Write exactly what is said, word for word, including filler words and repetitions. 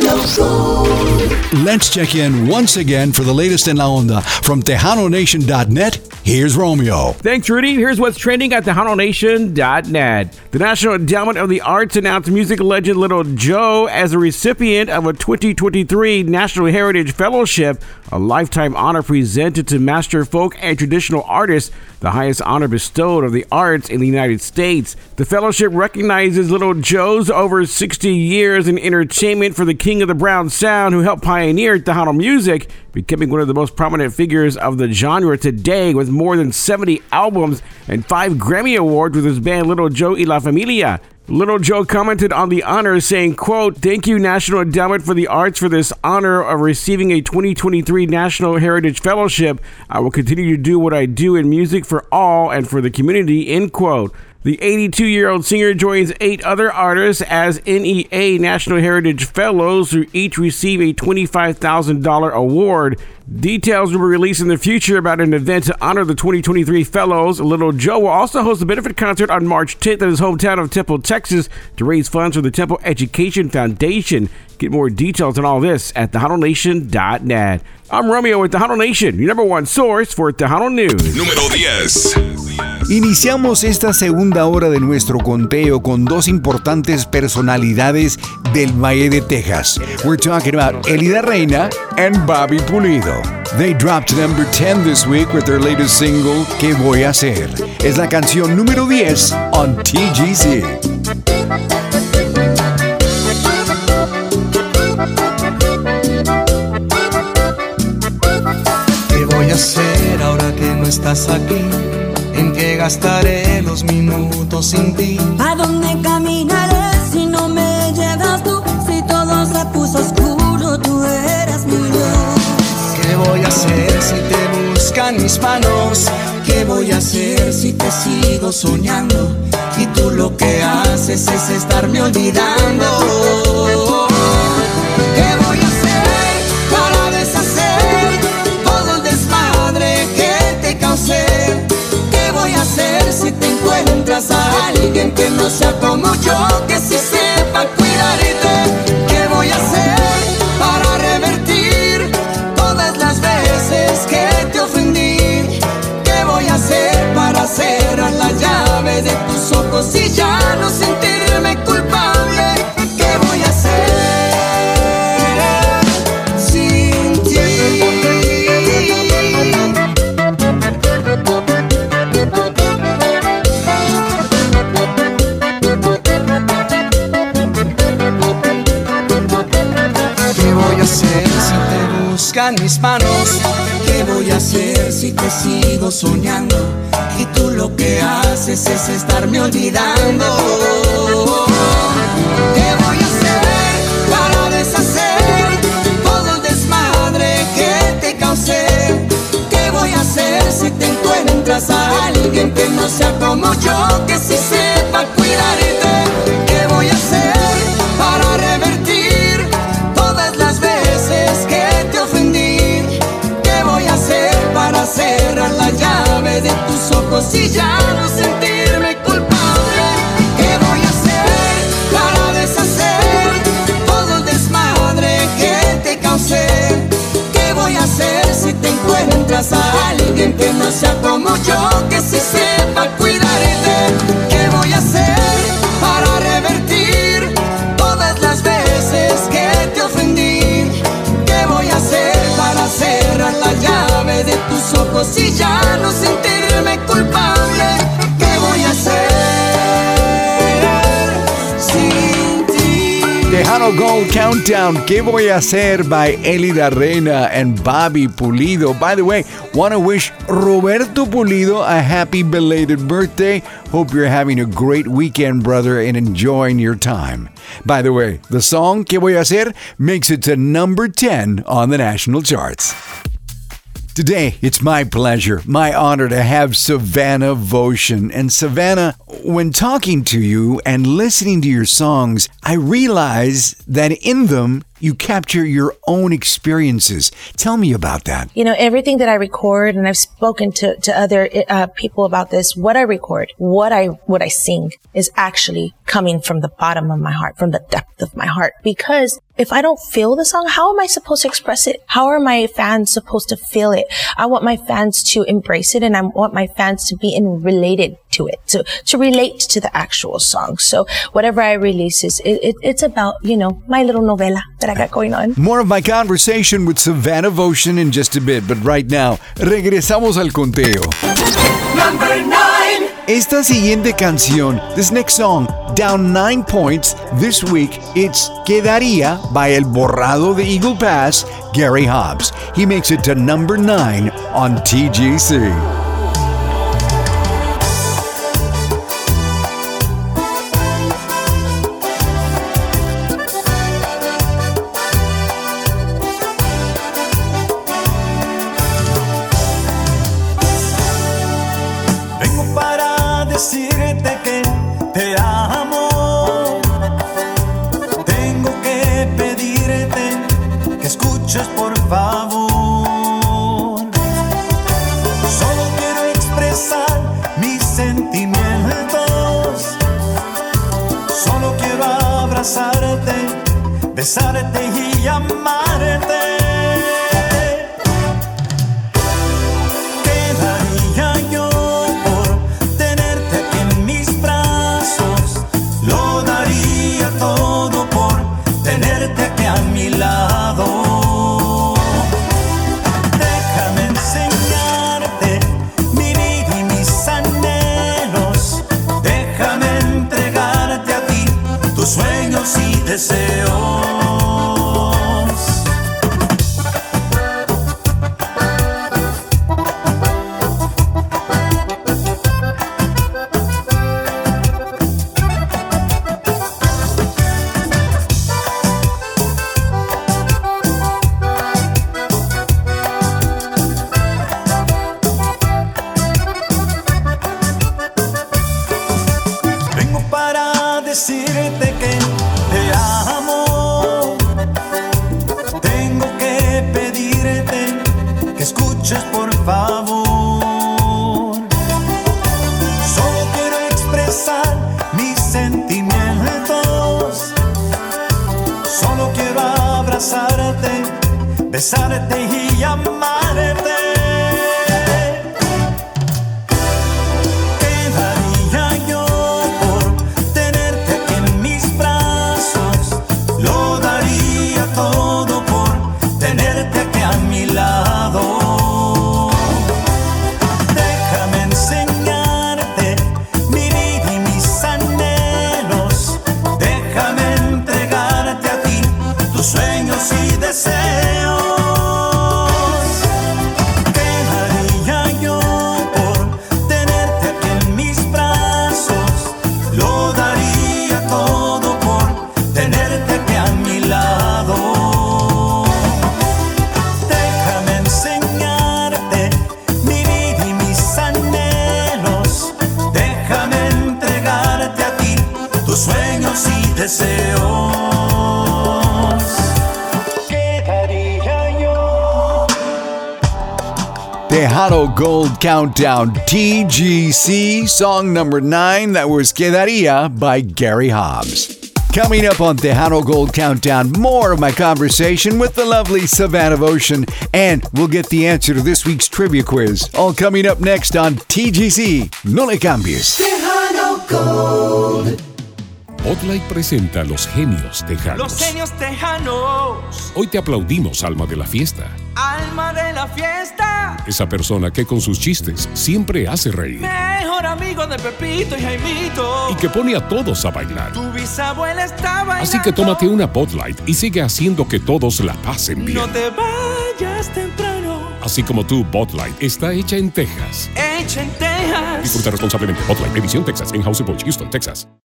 Romeo Show. Let's check in once again for the latest in La Onda. From Tejano Nation dot net, here's Romeo. Thanks, Rudy. Here's what's trending at Tejano Nation dot net. The National Endowment of the Arts announced music legend Little Joe as a recipient of a twenty twenty-three National Heritage Fellowship, a lifetime honor presented to master folk and traditional artists, the highest honor bestowed of the arts in the United States. The fellowship recognizes Little Joe's over sixty years in entertainment for the King of the Brown Sound, who helped pioneer Tejano music, becoming one of the most prominent figures of the genre today with more than seventy albums and five Grammy Awards with his band Little Joe y La Familia. Little Joe commented on the honor saying, quote, "Thank you, National Endowment for the Arts, for this honor of receiving a twenty twenty-three National Heritage Fellowship. I will continue to do what I do in music for all and for the community," end quote. The eighty-two-year-old singer joins eight other artists as N E A National Heritage Fellows, who each receive a twenty-five thousand dollars award. Details will be released in the future about an event to honor the twenty twenty-three Fellows. Little Joe will also host a benefit concert on March tenth in his hometown of Temple, Texas, to raise funds for the Temple Education Foundation. Get more details on all this at Tejano Nation dot net. I'm Romeo with Tejano Nation, your number one source for Tejano News. Número diez. Iniciamos esta segunda hora de nuestro conteo con dos importantes personalidades del Valle de Texas. We're talking about Elida Reina and Bobby Pulido. They dropped number ten this week with their latest single, ¿Qué voy a hacer? Es la canción número diez on T G C. ¿Qué voy a hacer ahora que no estás aquí? ¿En qué gastaré los minutos sin ti? ¿A dónde caminaré si no me llevas tú? Si todo se puso oscuro, tú eras mi luz. ¿Qué voy a hacer si te buscan mis manos? ¿Qué voy a hacer si te sigo soñando? Y tú lo que haces es estarme olvidando. ¿Qué voy a hacer para deshacer todo el desmadre que te causé? ¿Qué voy a hacer si te encuentras a alguien que no sea como yo, que sí sepa cuidarte? ¿Qué voy a hacer para revertir todas las veces que te ofendí? ¿Qué voy a hacer para cerrar la llave de tus ojos y ya no sentirme culpable? ¿Qué voy a hacer sin ti? ¿Qué voy a hacer si te buscan mis manos? ¿Qué voy a hacer si te sigo soñando? Y tú lo que haces es estarme olvidando. ¿Qué voy a hacer para deshacer todo el desmadre que te causé? ¿Qué voy a hacer si te encuentras a alguien que no sea como yo, que sí sepa cuidarte? ¿Qué voy a hacer para revertir todas las veces que te ofendí? ¿Qué voy a hacer para cerrar la llave de tus ojos y ya no sentirme culpable? ¿Qué voy a hacer para deshacer todo el desmadre que te causé? ¿Qué voy a hacer si te encuentras a alguien que no sea como yo, que sí sepa cuidarte? ¿Qué voy a hacer para revertir todas las veces que te ofendí? ¿Qué voy a hacer para cerrar la llave de tus ojos y ya no sentirme culpable? ¿Qué voy a hacer sin ti? Tejano Gold Countdown, ¿Qué voy a hacer? By Elida Reina and Bobby Pulido. By the way, want to wish Roberto Pulido a happy belated birthday. Hope you're having a great weekend, brother, and enjoying your time. By the way, the song ¿Qué voy a hacer? Makes it to number ten on the national charts. Today, it's my pleasure, my honor to have Savannah Votion. And Savannah, when talking to you and listening to your songs, I realize that in them, you capture your own experiences. Tell me about that. You know, everything that I record, and I've spoken to, to other uh, people about this, what I record, what I, what I sing is actually coming from the bottom of my heart, from the depth of my heart. Because if I don't feel the song, how am I supposed to express it? How are my fans supposed to feel it? I want my fans to embrace it, and I want my fans to be in related to it, to, to relate to the actual song. So whatever I release is, it, it, it's about, you know, my little novela that I got going on. More of my conversation with Savannah Votion in just a bit, but right now, regresamos al conteo. Number nine. Esta siguiente canción, this next song, down nine points this week, it's Quedaría by El Borrado de Eagle Pass, Gary Hobbs. He makes it to number nine on T G C. Decirte que te amo. Tengo que pedirte que escuches por favor. Solo quiero expresar mis sentimientos. Solo quiero abrazarte, besarte y amarte. Quedaría yo todo por tenerte aquí a mi lado. Déjame enseñarte mi vida y mis anhelos. Déjame entregarte a ti tus sueños y deseos. Decirte que te amo. Tengo que pedirte que escuches por favor. Solo quiero expresar mis sentimientos. Solo quiero abrazarte, besarte y amarte. Todo por tenerte aquí a mi lado. Déjame enseñarte mi vida y mis anhelos. Déjame entregarte a ti tus sueños y deseos. Quedaría yo por tenerte aquí en mis brazos. Lo daría todo por tenerte aquí a mi lado. Sueños y deseos. Quedaría yo. Tejano Gold Countdown T G C, song number nine. That was Quedaría by Gary Hobbs. Coming up on Tejano Gold Countdown, more of my conversation with the lovely Savannah Votion, and we'll get the answer to this week's trivia quiz. All coming up next on T G C. No le cambies. Tejano Gold. Bud Light presenta a los genios tejanos. Los genios tejanos. Hoy te aplaudimos, alma de la fiesta. Alma de la fiesta. Esa persona que con sus chistes siempre hace reír. Mejor amigo de Pepito y Jaimito. Y que pone a todos a bailar. Tu bisabuela está bailando. Así que tómate una Bud Light y sigue haciendo que todos la pasen bien. No te vayas temprano. Así como tú, Bud Light está hecha en Texas. Hecha en Texas. Disfruta responsablemente. Bud Light, edición Texas, en House Houston, Texas.